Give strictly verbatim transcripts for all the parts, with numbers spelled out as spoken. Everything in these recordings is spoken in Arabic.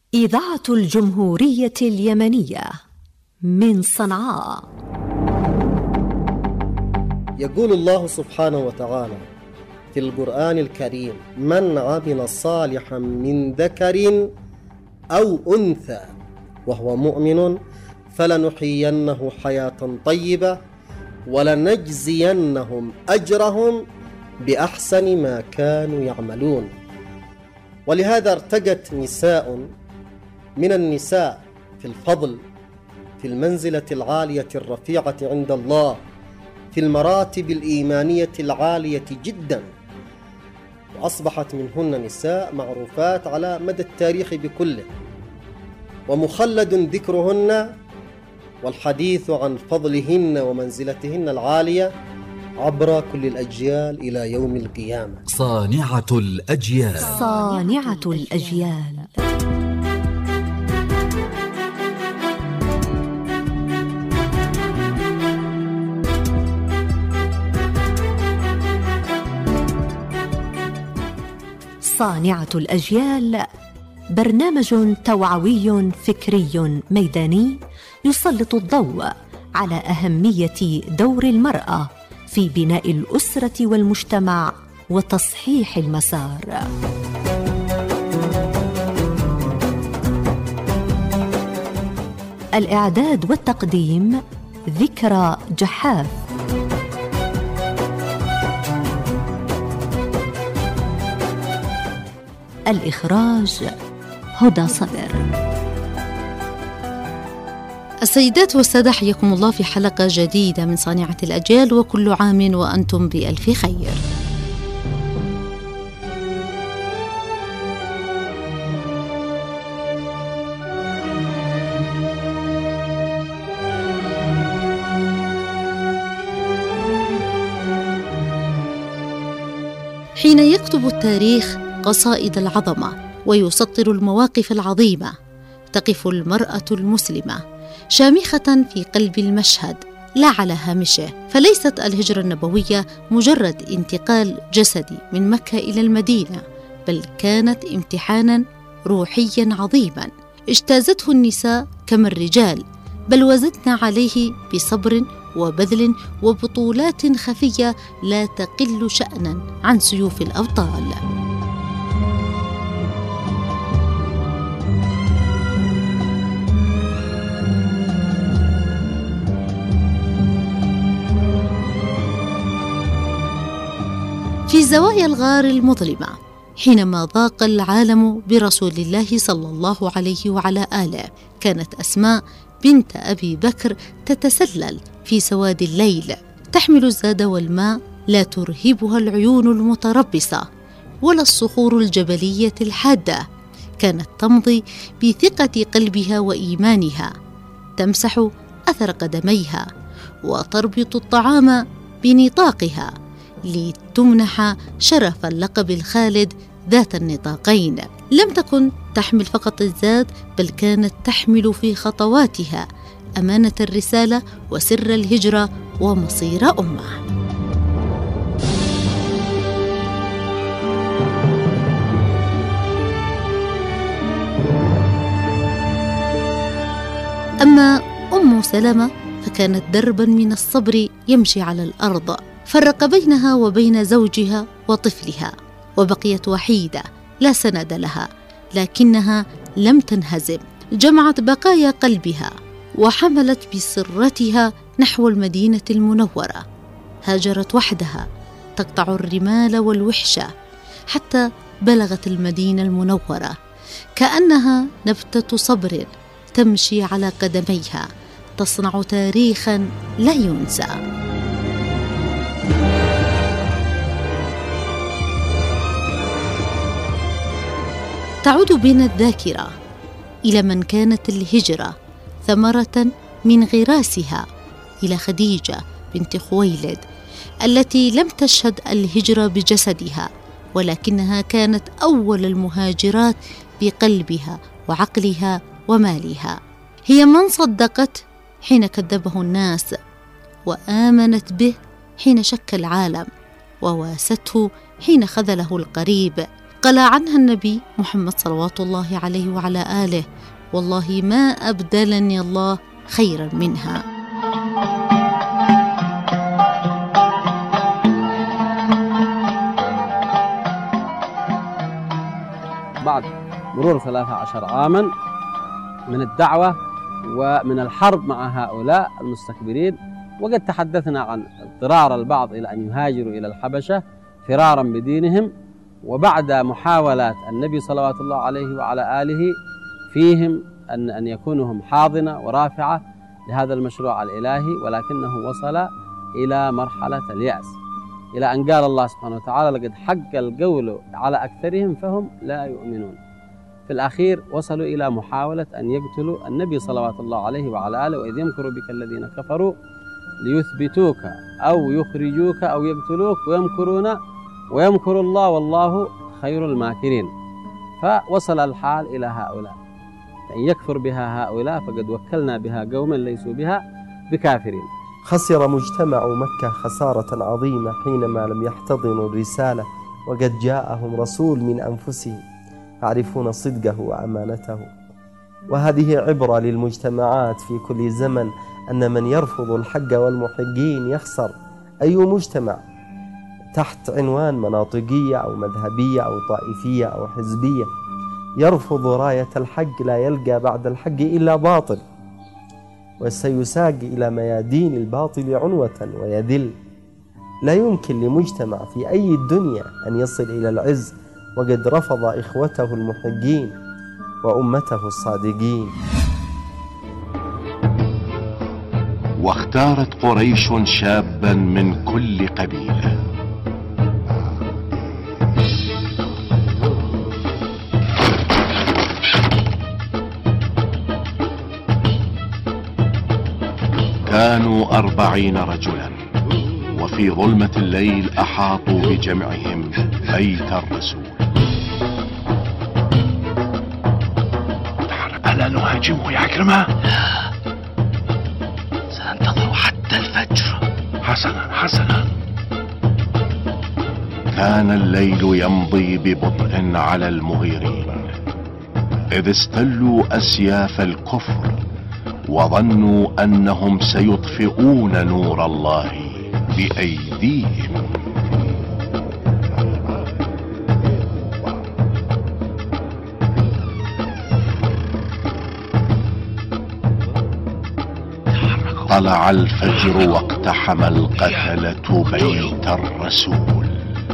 إذاعة الجمهورية اليمنية من صنعاء. يقول الله سبحانه وتعالى في القرآن الكريم: من عمل صالحا من ذكر أو أنثى وهو مؤمن فلنحيينه حياة طيبة ولنجزينهم أجرهم بأحسن ما كانوا يعملون. ولهذا ارتقت نساء من النساء في الفضل، في المنزلة العالية الرفيعة عند الله، في المراتب الإيمانية العالية جدا، وأصبحت منهن نساء معروفات على مدى التاريخ بكله، ومخلد ذكرهن والحديث عن فضلهن ومنزلتهن العالية عبر كل الأجيال إلى يوم القيامة. صانعة الأجيال. صانعة الأجيال. صانعة الأجيال برنامج توعوي فكري ميداني يسلط الضوء على أهمية دور المرأة في بناء الأسرة والمجتمع وتصحيح المسار. الإعداد والتقديم ذكرى جحاف. الإخراج هدى صدر. السيدات والسادة، حياكم الله في حلقة جديدة من صانعة الأجيال، وكل عام وأنتم بألف خير. حين يكتب التاريخ قصائد العظمة ويسطر المواقف العظيمة، تقف المرأة المسلمة شامخة في قلب المشهد لا على هامشه. فليست الهجرة النبوية مجرد انتقال جسدي من مكة إلى المدينة، بل كانت امتحانا روحيا عظيما اجتازته النساء كما الرجال، بل وزدنا عليه بصبر وبذل وبطولات خفية لا تقل شأنا عن سيوف الأبطال. في زوايا الغار المظلمة، حينما ضاق العالم برسول الله صلى الله عليه وعلى آله، كانت أسماء بنت أبي بكر تتسلل في سواد الليل، تحمل الزاد والماء، لا ترهبها العيون المتربصة ولا الصخور الجبلية الحادة. كانت تمضي بثقة قلبها وإيمانها، تمسح أثر قدميها وتربط الطعام بنطاقها لتمنح شرف اللقب الخالد ذات النطاقين. لم تكن تحمل فقط الزاد، بل كانت تحمل في خطواتها أمانة الرسالة وسر الهجرة ومصير أمة. أما أم سلمة فكانت دربا من الصبر يمشي على الأرض، فرق بينها وبين زوجها وطفلها، وبقيت وحيدة لا سند لها، لكنها لم تنهزم. جمعت بقايا قلبها وحملت بسرتها نحو المدينة المنورة. هاجرت وحدها تقطع الرمال والوحشة حتى بلغت المدينة المنورة، كأنها نبتة صبر تمشي على قدميها، تصنع تاريخا لا ينسى. تعود بنا الذاكرة إلى من كانت الهجرة ثمرة من غراسها، إلى خديجة بنت خويلد التي لم تشهد الهجرة بجسدها، ولكنها كانت أول المهاجرات بقلبها وعقلها ومالها. هي من صدقت حين كذبه الناس، وآمنت به حين شك العالم، وواسته حين خذله القريب. قال عنها النبي محمد صلوات الله عليه وعلى آله: والله ما أبدلني الله خيرا منها. بعد مرور ثلاثة عشر عاما من الدعوة ومن الحرب مع هؤلاء المستكبرين، وقد تحدثنا عن اضطرار البعض إلى أن يهاجروا إلى الحبشة فرارا بدينهم، وبعد محاولات النبي صلوات الله عليه وعلى آله فيهم أن أن يكونوا هم حاضنة ورافعة لهذا المشروع الإلهي، ولكنه وصل إلى مرحلة اليأس، إلى أن قال الله سبحانه وتعالى: لقد حق القول على أكثرهم فهم لا يؤمنون. في الأخير وصلوا إلى محاولة أن يقتلوا النبي صلوات الله عليه وعلى آله: وإذ يمكر بك الذين كفروا ليثبتوك أو يخرجوك أو يقتلوك ويمكرون ويمكر الله والله خير الماكرين. فوصل الحال إلى هؤلاء، فإن يكفر بها هؤلاء فقد وكلنا بها قوما ليسوا بها بكافرين. خسر مجتمع مكة خسارة عظيمة حينما لم يحتضنوا الرسالة، وقد جاءهم رسول من أنفسهم يعرفون صدقه وأمانته. وهذه عبرة للمجتمعات في كل زمن، أن من يرفض الحق والمحقين يخسر. أي مجتمع تحت عنوان مناطقية أو مذهبية أو طائفية أو حزبية يرفض راية الحق لا يلقى بعد الحق إلا باطل، وسيساق إلى ميادين الباطل عنوة ويذل. لا يمكن لمجتمع في أي الدنيا أن يصل إلى العز وقد رفض إخوته المحقين وأمته الصادقين. واختارت قريش شابا من كل قبيلة، كانوا أربعين رجلا، وفي ظلمة الليل أحاطوا بجمعهم بيت الرسول. ألا نهاجمه يا عكرمة؟ لا، سننتظر حتى الفجر. حسنا حسنا. كان الليل يمضي ببطء على المغيرين، إذ استلوا أسياف الكفر وظنوا أنهم سيطفئون نور الله بأيديهم. طلع الفجر واقتحم القتلة بيت الرسول.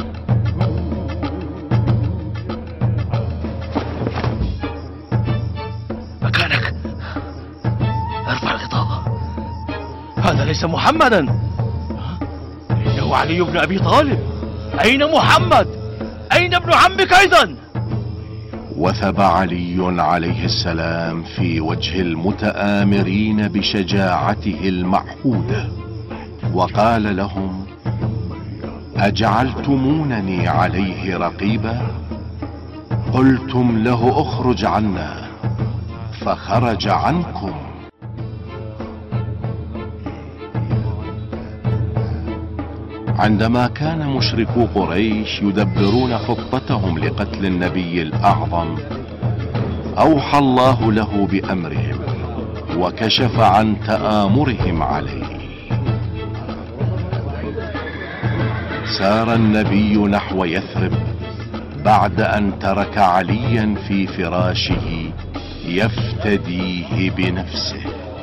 مكانك، ارفع الغطاء. هذا ليس محمدا، إنه علي بن أبي طالب. أين محمد؟ أين ابن عمك أيضا؟ وثب علي عليه السلام في وجه المتآمرين بشجاعته المعهودة، وقال لهم: أجعلتمونني عليه رقيبا؟ قلتم له اخرج عنا فخرج عنكم. عندما كان مشركو قريش يدبرون خطتهم لقتل النبي الأعظم، أوحى الله له بأمرهم وكشف عن تآمرهم عليه. سار النبي نحو يثرب بعد أن ترك عليا في فراشه يفتديه بنفسه.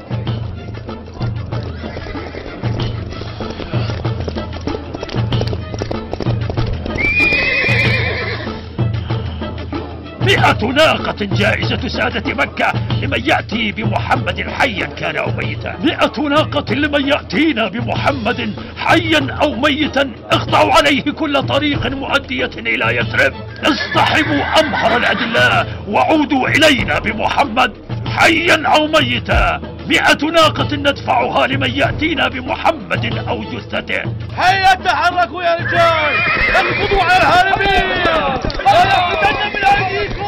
مئة ناقة جائزة سادة مكة لمن يأتي بمحمد حيا كان أو ميتا. مئة ناقة لمن يأتينا بمحمد حيا أو ميتا. اقطعوا عليه كل طريق مؤدية إلى يثرب. اصطحبوا أمهر الأدلاء وعودوا إلينا بمحمد حيا أو ميتا. مئة ناقة ندفعها لمن يأتينا بمحمد أو جثته. هيا تحركوا يا رجال، انقضوا على الهاربين ولا تفتن من أيديكم.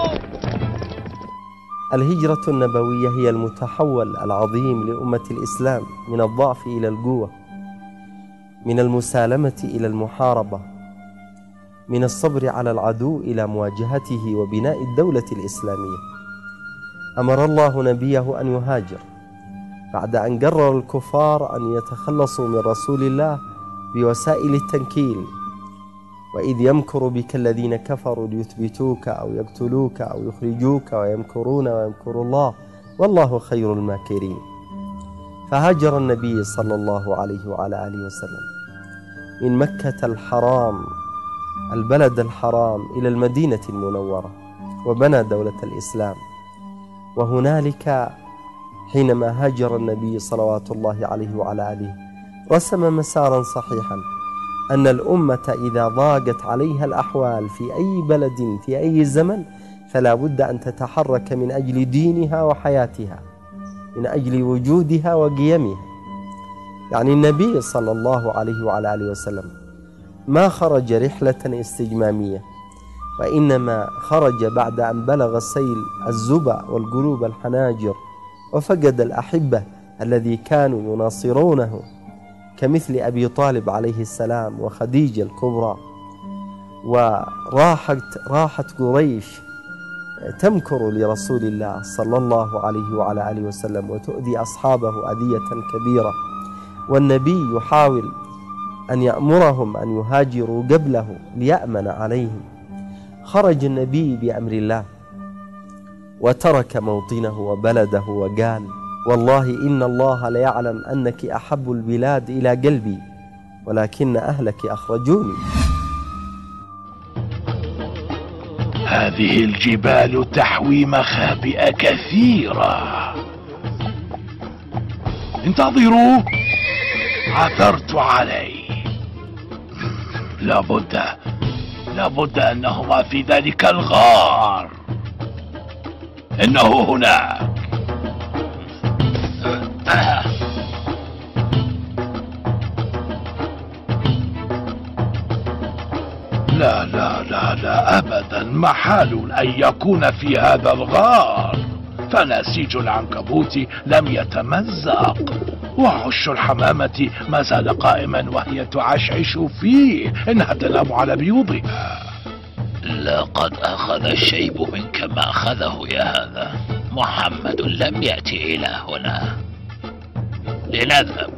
الهجرة النبوية هي المتحول العظيم لأمة الإسلام من الضعف إلى القوة، من المسالمة إلى المحاربة، من الصبر على العدو إلى مواجهته وبناء الدولة الإسلامية. أمر الله نبيه أن يهاجر بعد أن قرر الكفار أن يتخلصوا من رسول الله بوسائل التنكيل، وإذ يمكر بك الذين كفروا ليثبتوك أو يقتلوك أو يخرجوك ويمكرون ويمكر الله والله خير الماكرين. فهاجر النبي صلى الله عليه وعلى آله وسلم من مكة الحرام البلد الحرام إلى المدينة المنورة وبنى دولة الإسلام. وهنالك حينما هاجر النبي صلوات الله عليه وعلى آله رسم مسارا صحيحا أن الأمة إذا ضاقت عليها الأحوال في أي بلد في أي زمن فلا بد أن تتحرك من أجل دينها وحياتها، من أجل وجودها وقيمها. يعني النبي صلى الله عليه وعلى آله وسلم ما خرج رحلة استجمامية، وإنما خرج بعد أن بلغ السيل الزبا والقلوب الحناجر وفقد الأحبة الذي كانوا يناصرونه كمثل أبي طالب عليه السلام وخديجة الكبرى. وراحت راحت قريش تمكر لرسول الله صلى الله عليه وعلى آله وسلم وتؤذي أصحابه أذية كبيرة، والنبي يحاول أن يأمرهم أن يهاجروا قبله ليأمن عليهم. خرج النبي بأمر الله وترك موطنه وبلده وقال: والله إن الله ليعلم أنك أحب البلاد إلى قلبي ولكن أهلك أخرجوني. هذه الجبال تحوي مخابئ كثيرة، انتظروا، عثرت عليه. لابد لابد أنهما في ذلك الغار، إنه هناك. لا لا لا لا أبدا، محال أن يكون في هذا الغار، فنسيج العنكبوت لم يتمزق، وعش الحمامة ما زال قائما وهي تعشعش فيه، إنها تنام على بيوضها. لقد أخذ الشيب منك ما أخذه يا هذا. محمد لم يأتي إلى هنا، لنذهب.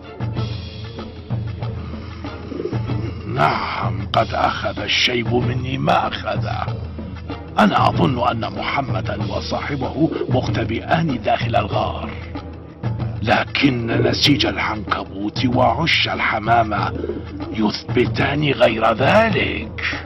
نعم، قد أخذ الشيب مني ما أخذه. أنا أظن أن محمدا وصاحبه مختبئان داخل الغار، لكن نسيج العنكبوت وعش الحمامة يثبتان غير ذلك.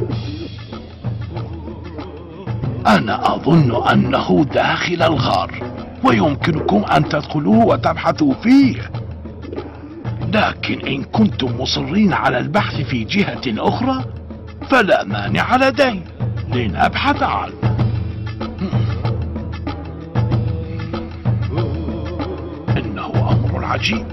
أنا أظن أنه داخل الغار ويمكنكم أن تدخلوه وتبحثوا فيه، لكن إن كنتم مصرين على البحث في جهة أخرى فلا مانع لدي، لنبحث عنه. إنه أمر عجيب.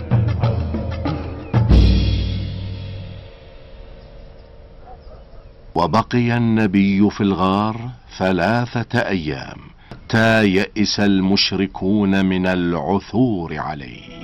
وبقي النبي في الغار ثلاثة أيام حتى يئس المشركون من العثور عليه.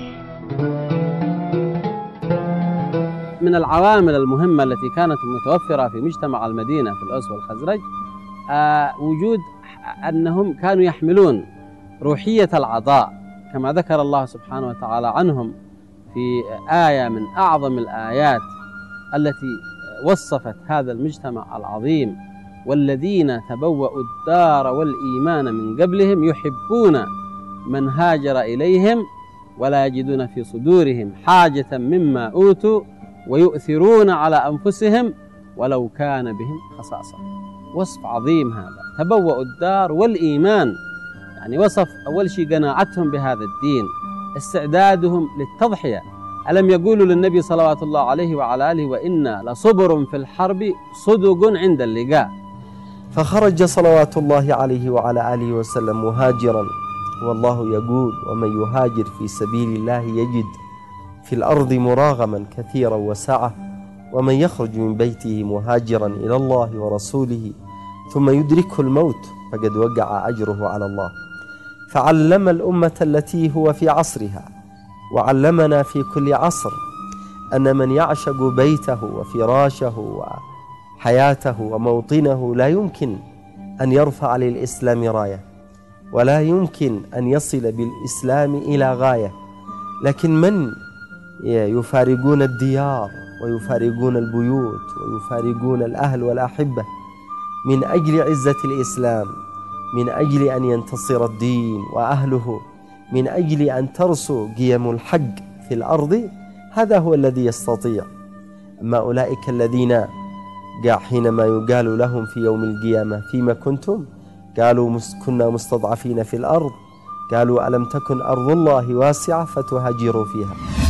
من العوامل المهمة التي كانت متوفرة في مجتمع المدينة في الأوس والخزرج آه وجود أنهم كانوا يحملون روحية العطاء، كما ذكر الله سبحانه وتعالى عنهم في آية من أعظم الآيات التي وصفت هذا المجتمع العظيم: والذين تبوأوا الدار والإيمان من قبلهم يحبون من هاجر إليهم ولا يجدون في صدورهم حاجة مما أوتوا ويؤثرون على أنفسهم ولو كان بهم خصاصة. وصف عظيم هذا، تبوأوا الدار والإيمان، يعني وصف أول شيء قناعتهم بهذا الدين، استعدادهم للتضحية. ألم يقولوا للنبي صلوات الله عليه وعلى آله: وإنا لصبر في الحرب صدق عند اللقاء. فخرج صلوات الله عليه وعلى آله وسلم مهاجرا، والله يقول: ومن يهاجر في سبيل الله يجد في الأرض مراغما كثيرا وسعة، ومن يخرج من بيته مهاجرا إلى الله ورسوله ثم يدركه الموت فقد وقع أجره على الله. فعلم الأمة التي هو في عصرها وعلمنا في كل عصر أن من يعشق بيته وفراشه حياته وموطنه لا يمكن أن يرفع للإسلام راية، ولا يمكن أن يصل بالإسلام إلى غاية. لكن من يفارقون الديار ويفارقون البيوت ويفارقون الأهل والأحبة من أجل عزة الإسلام، من أجل أن ينتصر الدين وأهله، من أجل أن ترسو قيم الحق في الأرض، هذا هو الذي يستطيع. أما أولئك الذين حينما يقال لهم في يوم القيامة فيما كنتم، قالوا كنا مستضعفين في الأرض، قالوا ألم تكن أرض الله واسعة فتهاجروا فيها.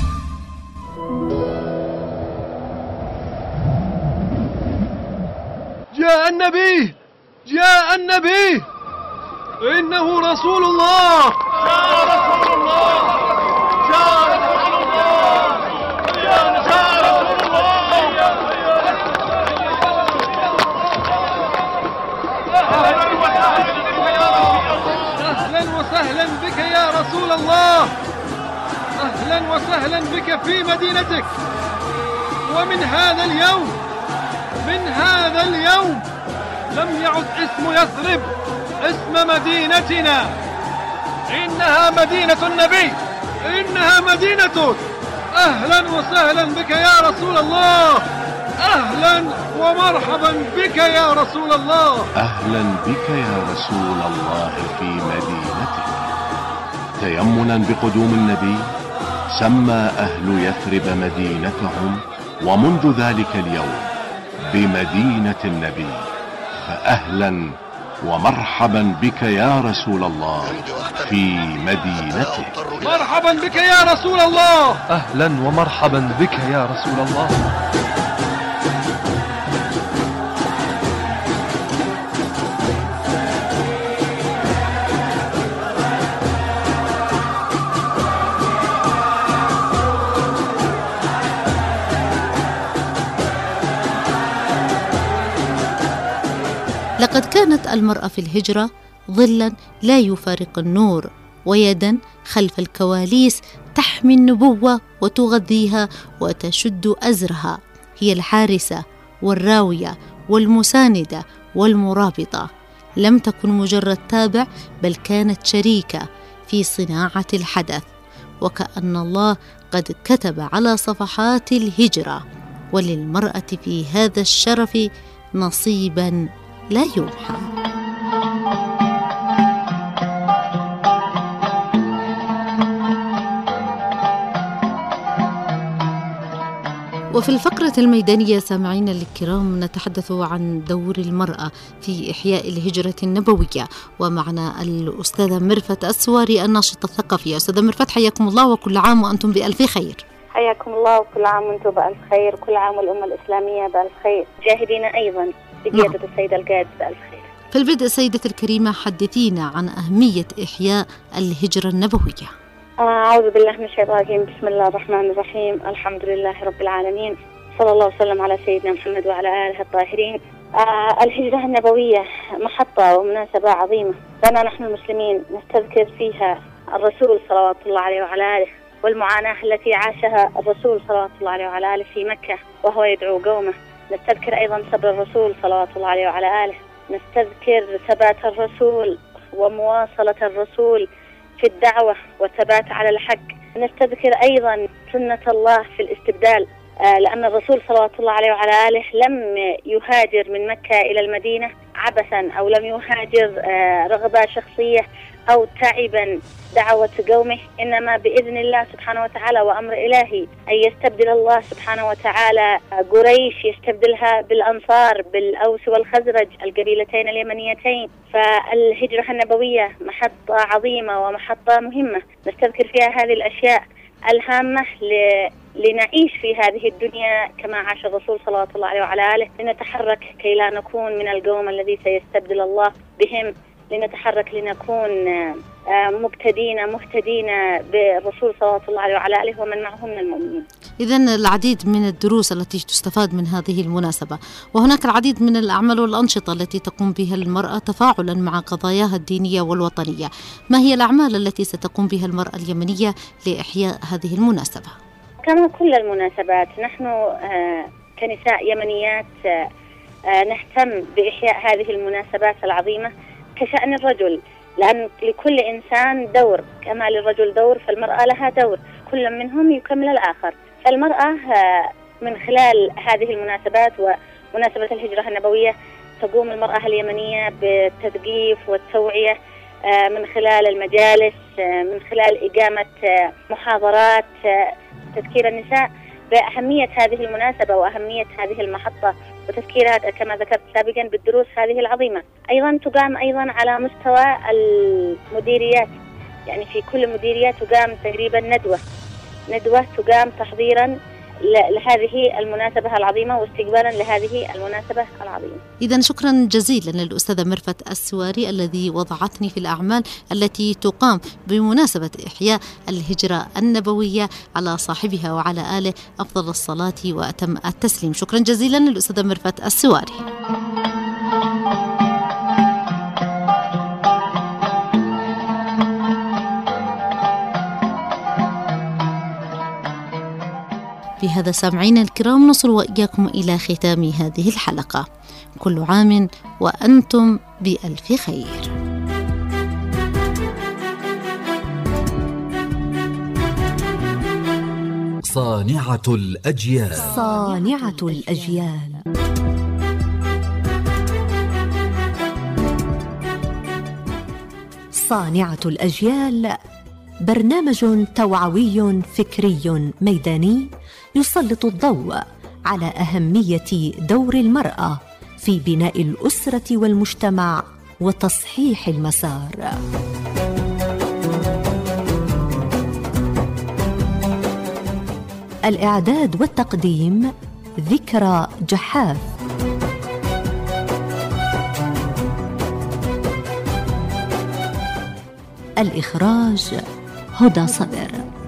جاء النبي، جاء النبي، إنه رسول الله، جاء رسول الله، جاء رسول الله، جاء رسول الله. أهلا وسهلا بك يا رسول الله، أهلا وسهلا بك في مدينتك. ومن هذا اليوم، من هذا اليوم لم يعد اسم يثرب اسم مدينتنا، إنها مدينة النبي، إنها مدينتك. أهلا وسهلا بك يا رسول الله، أهلا ومرحبا بك يا رسول الله. أهلا بك يا رسول الله في مدينتك. تيمنا بقدوم النبي سمى أهل يثرب مدينتهم، ومنذ ذلك اليوم بمدينة النبي. فأهلا ومرحبا بك يا رسول الله في مدينتك. مرحبا بك يا رسول الله، أهلا ومرحبا بك يا رسول الله. لقد كانت المرأة في الهجرة ظلاً لا يفارق النور، ويداً خلف الكواليس تحمي النبوة وتغذيها وتشد أزرها. هي الحارسة والراوية والمساندة والمرابطة. لم تكن مجرد تابع، بل كانت شريكة في صناعة الحدث. وكأن الله قد كتب على صفحات الهجرة وللمرأة في هذا الشرف نصيباً لا يمحى. وفي الفقرة الميدانية سامعين الكرام نتحدث عن دور المرأة في إحياء الهجرة النبوية، ومعنا الأستاذة مرفت السواري الناشطة الثقافية. أستاذة مرفت، حياكم الله وكل عام وأنتم بألف خير. حياكم الله وكل عام وأنتم بألف خير، كل عام والأمة الإسلامية بألف خير، جاهدين أيضا بقيادة السيدة القائد بألف خير. في البدء سيدة الكريمة حدثينا عن أهمية إحياء الهجرة النبوية. أعوذ بالله من الشيطان الرجيم، بسم الله الرحمن الرحيم، الحمد لله رب العالمين، صلى الله وسلم على سيدنا محمد وعلى آله الطاهرين. آه الهجرة النبوية محطة ومناسبة عظيمة لنا نحن المسلمين، نستذكر فيها الرسول صلوات الله عليه وعلى آله، والمعاناة التي عاشها الرسول صلوات الله عليه وعلى آله في مكة وهو يدعو قومه. نستذكر أيضا صبر الرسول صلوات الله عليه وعلى آله، نستذكر ثبات الرسول ومواصلة الرسول في الدعوة والثبات على الحق. نستذكر أيضا سنة الله في الاستبدال، آه لأن الرسول صلوات الله عليه وعلى آله لم يهاجر من مكة إلى المدينة عبثا، أو لم يهاجر آه رغبة شخصية أو تعبا دعوة قومه، إنما بإذن الله سبحانه وتعالى وأمر إلهي أن يستبدل الله سبحانه وتعالى قريش، يستبدلها بالأنصار بالأوس والخزرج القبيلتين اليمنيتين. فالهجرة النبوية محطة عظيمة ومحطة مهمة نستذكر فيها هذه الأشياء الهامة ل... لنعيش في هذه الدنيا كما عاش الرسول صلى الله عليه وعلى آله، لنتحرك كي لا نكون من القوم الذي سيستبدل الله بهم، لنتحرك لنكون مبتدين مهتدين بالرسول صلى الله عليه وعلى آله ومن معه من المؤمنين. إذن العديد من الدروس التي تستفاد من هذه المناسبة، وهناك العديد من الأعمال والأنشطة التي تقوم بها المرأة تفاعلا مع قضاياها الدينية والوطنية. ما هي الأعمال التي ستقوم بها المرأة اليمنية لإحياء هذه المناسبة؟ كما كل المناسبات نحن كنساء يمنيات نهتم بإحياء هذه المناسبات العظيمة كشأن الرجل، لأن لكل إنسان دور، كما للرجل دور فالمرأة لها دور، كل منهم يكمل الآخر. فالمرأة من خلال هذه المناسبات ومناسبة الهجرة النبوية تقوم المرأة اليمنية بالتثقيف والتوعية من خلال المجالس، من خلال إقامة محاضرات تذكير النساء بأهمية هذه المناسبة وأهمية هذه المحطة، وتذكيرها كما ذكرت سابقا بالدروس هذه العظيمة. أيضا تقام أيضا على مستوى المديريات، يعني في كل مديرية تقام تقريبا ندوة ندوة تقام تحضيرا لهذه المناسبة العظيمة واستقبالا لهذه المناسبة العظيمة. إذن شكرا جزيلا للأستاذة مرفت السواري الذي وضعتني في الأعمال التي تقام بمناسبة إحياء الهجرة النبوية على صاحبها وعلى آله أفضل الصلاة وأتم التسليم. شكرا جزيلا للأستاذة مرفت السواري. بهذا سامعين الكرام نصل وإياكم إلى ختام هذه الحلقة. كل عام وأنتم بألف خير. صانعة الأجيال صانعة الأجيال صانعة الأجيال برنامج توعوي فكري ميداني يسلط الضوء على أهمية دور المرأة في بناء الأسرة والمجتمع وتصحيح المسار. الإعداد والتقديم ذكرى جحاف. الإخراج هدى صدر.